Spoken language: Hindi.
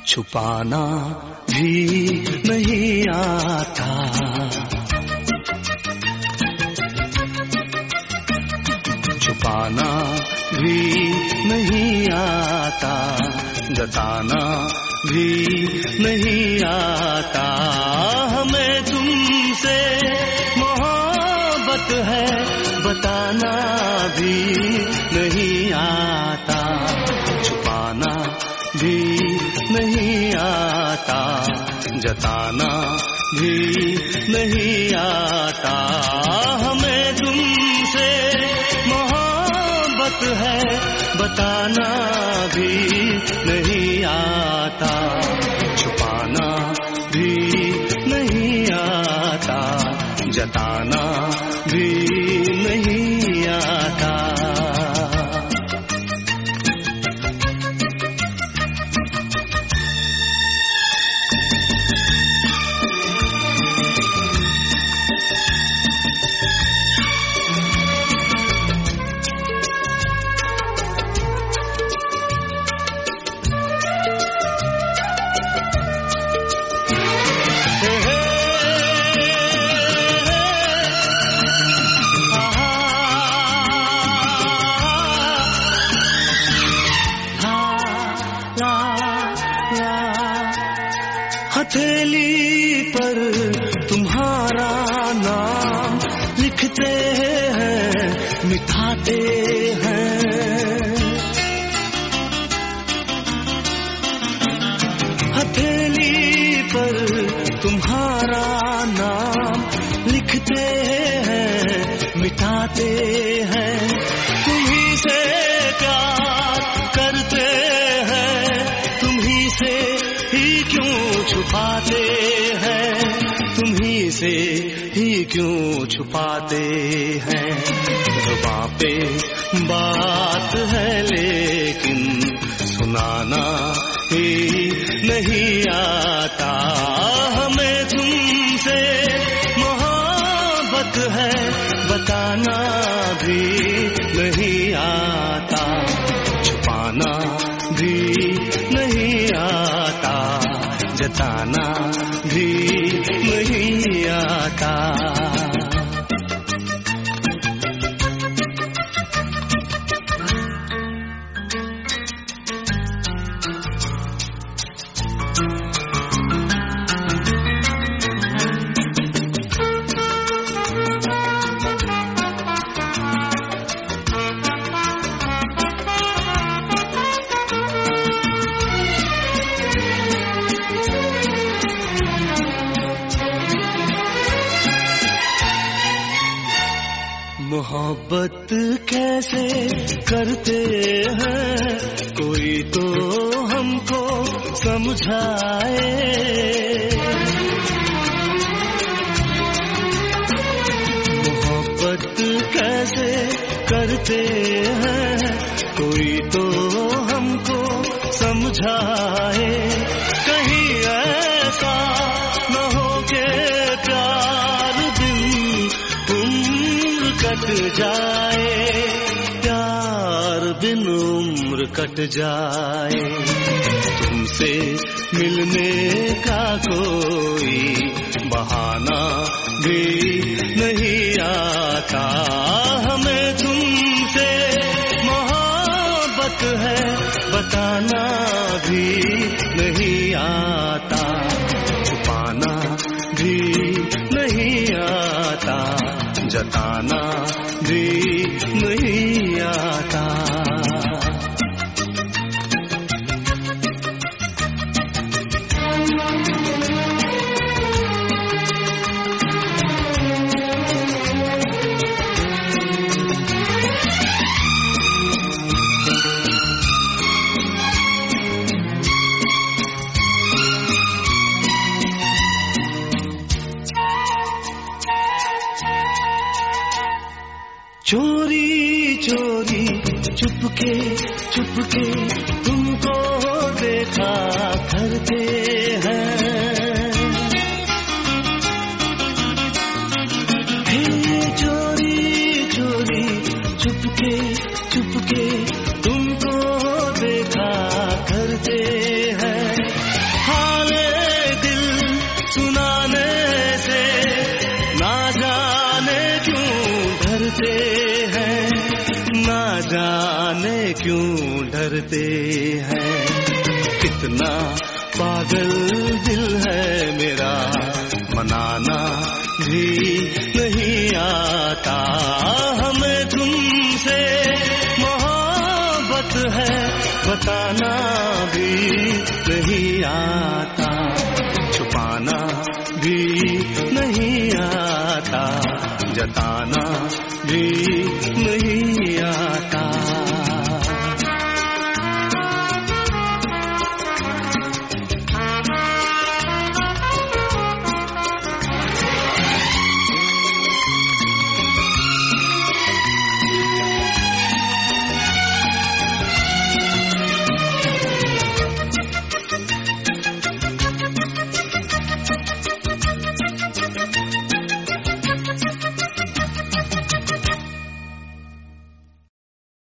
छुपाना भी नहीं आता, छुपाना भी नहीं आता, जताना भी नहीं आता। हमें तुमसे मोहब्बत है बताना भी नहीं आता, छुपाना भी नहीं आता, जताना भी नहीं आता। हमें तुमसे मोहब्बत है बताना भी नहीं आता, छुपाना भी नहीं आता, जताना भी नहीं आता। हथेली पर तुम्हारा नाम लिखते हैं, मिटाते हैं। हथेली पर तुम्हारा नाम लिखते हैं, मिटाते हैं। तुम्ही से प्यार करते हैं, तुम्ही से ही क्यों छुपाते हैं, तुम्ही से ही क्यों छुपाते हैं। जुबां पे बात है लेकिन सुनाना ही नहीं आता। हमें तुमसे मोहब्बत है बताना भी नहीं आता, छुपाना भी नहीं आता, जताना भी नहीं आता। मोहब्बत कैसे करते हैं कोई तो हमको समझाए। मोहब्बत कैसे करते हैं कोई तो हमको समझाए। कहीं ऐसा न हो के प्यार बिन कट जाए, प्यार बिन उम्र कट जाए। तुमसे मिलने का कोई बहाना भी नहीं आता। हमें तुमसे मोहब्बत है बताना भी नहीं आता, छुपाना भी नहीं आता, जताना भी नहीं आता। चोरी चोरी चुपके चुपके तुमको देखा करते हैं। चोरी चोरी चुपके चुपके तुमको देखा करते हैं। क्यों डरते हैं। कितना पागल दिल है मेरा, मनाना भी नहीं आता। हमें तुमसे मोहब्बत है, बताना भी नहीं आता। छुपाना भी नहीं आता, जताना भी नहीं आता।